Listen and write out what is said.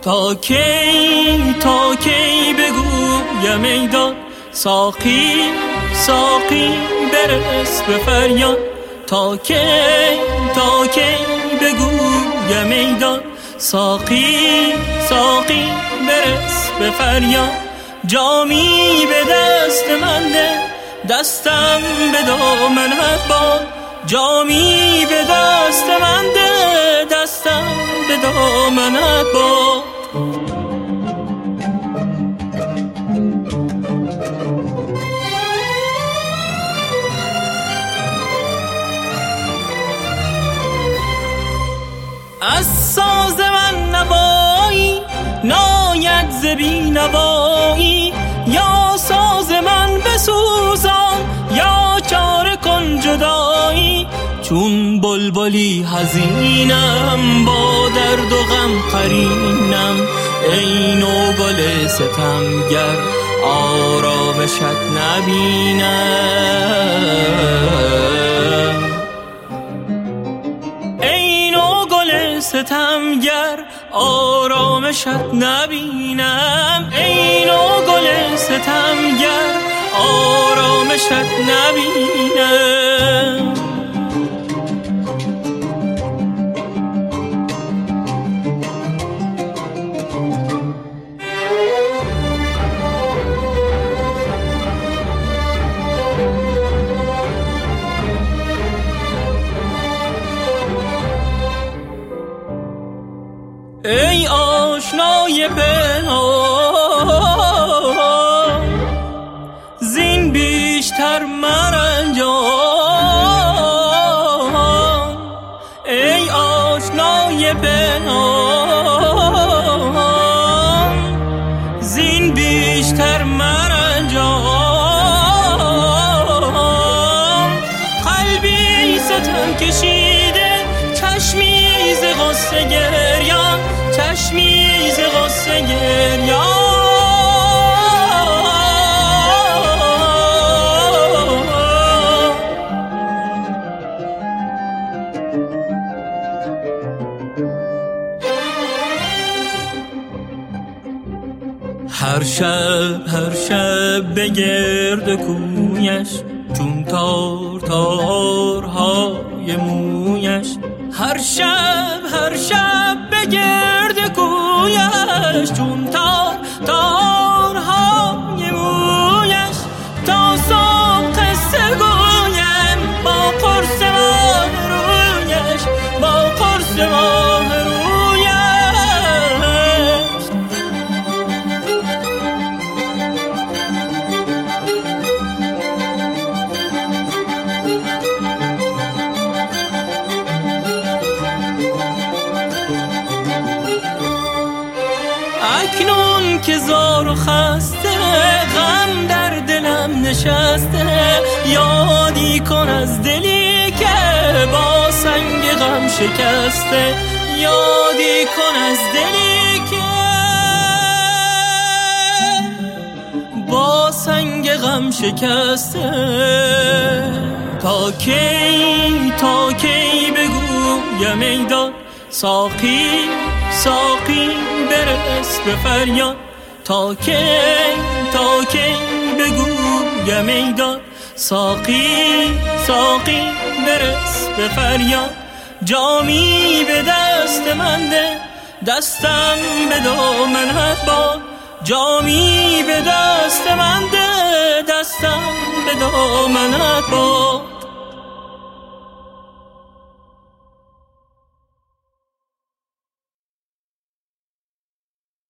تا کی بگویم ای داد ساقی برس به فریاد. تا کی بگویم ای داد ساقی برس به فریاد. جامی به دست من ده دستم به دامنت باد. جامی به دست من ده دستم به دامنت باد. از ساز من نوایی ناید ز بی‌نوایی، یا ساز من بسوزان یا چاره کن جدایی. چون بلبلی حزینم با درد و غم قرینم، ای نو گل ستمگر آرامشت نبینم. ای نو گل ستمگر آرامشت نبینم. ای نو گل ستمگر آرامشت نبینم. ای آشنای پنهان زین بیشتر مرنجان. ای آشنای پنهان زین بیشتر مرنجان. قلبی ستم کشیده چشمی ز غصه گریان، چشمی ز غصه گریان. هر شب به گرد کویش چون تارهای مویش. هر شب به گرد کویش چون تارهای مویش. تا صبح قصه گویم با قرص ماه رویش، با قرص ماه رویش. اکنون که زار و خسته غم در دلم نشسته، یادی کن از دلی که با سنگ غم شکسته. یادی کن از دلی که با سنگ غم شکسته. تا کی بگویم ای داد ساقی برس به فریاد. تا کی بگویم ای داد ساقی برس به فریاد. جامی به دست من ده دستم به دامنت باد. جامی به دست من ده دستم به دامنت باد.